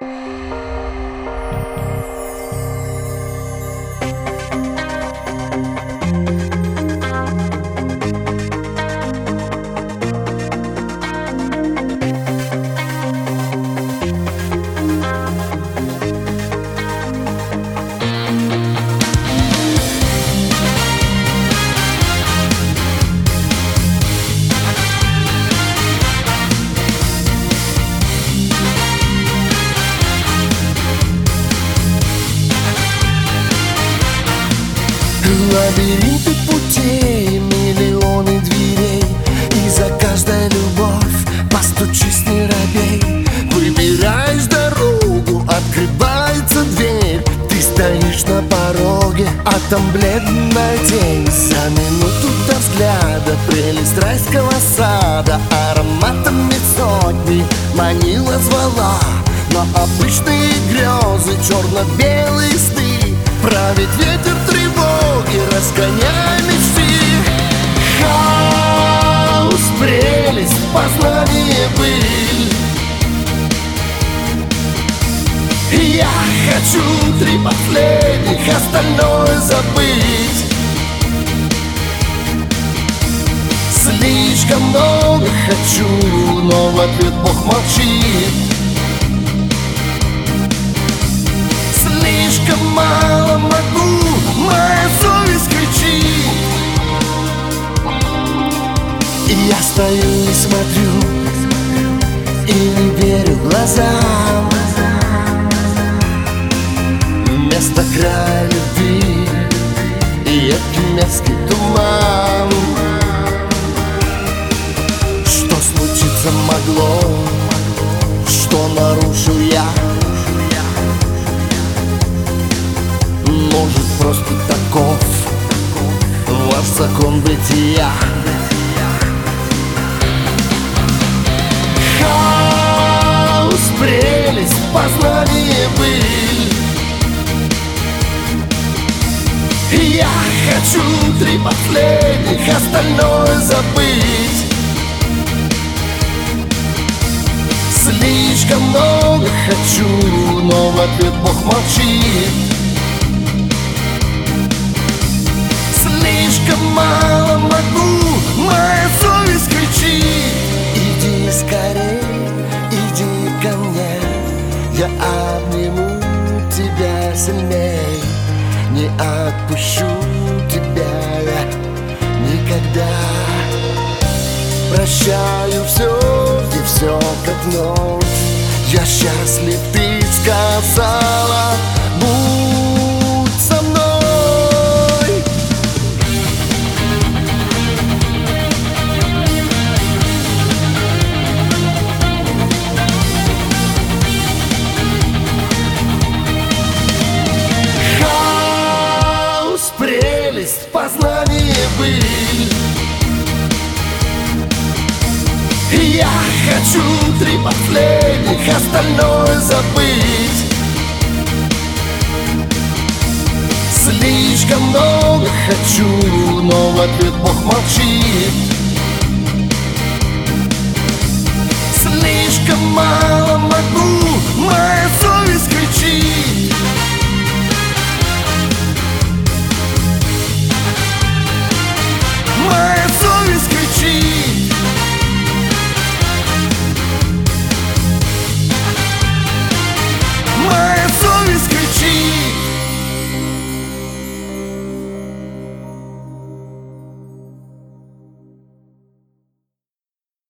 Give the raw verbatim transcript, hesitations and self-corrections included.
Лабиринты путей, миллионы дверей, и за каждой любовь постучись, не робей. Выбираешь дорогу, открывается дверь, ты стоишь на пороге, а там бледная тень. За минуту до взгляда прелесть райского сада ароматами сотни манила, звала. Но обычные грезы, черно-белые сны, правит ветер тревоги, разгоняя мечты. Хаос, прелесть, познание, быль. Я хочу три последних, остальное забыть. Слишком много хочу, но в ответ Бог молчит. Слишком мало могу, моя совесть кричит. И я стою и смотрю, и не верю глазам. Вместо края любви едкий мерзкий туман. Что случиться могло, что нарушил я? Может, просто таков ваш закон бытия. Хаос, прелесть, познание, быль. Я хочу три последних, остальное забыть. Слишком много хочу, но в ответ Бог молчит. Слишком мало могу, моя совесть кричит. Иди скорей, иди ко мне, я обниму тебя сильней. Не отпущу тебя я никогда. Прощаю все, и все как ночь. Я счастлив, ты сказала, будь со мной. Познание, быль. Я хочу три последних, остальное забыть. Слишком много хочу, но в ответ Бог молчит.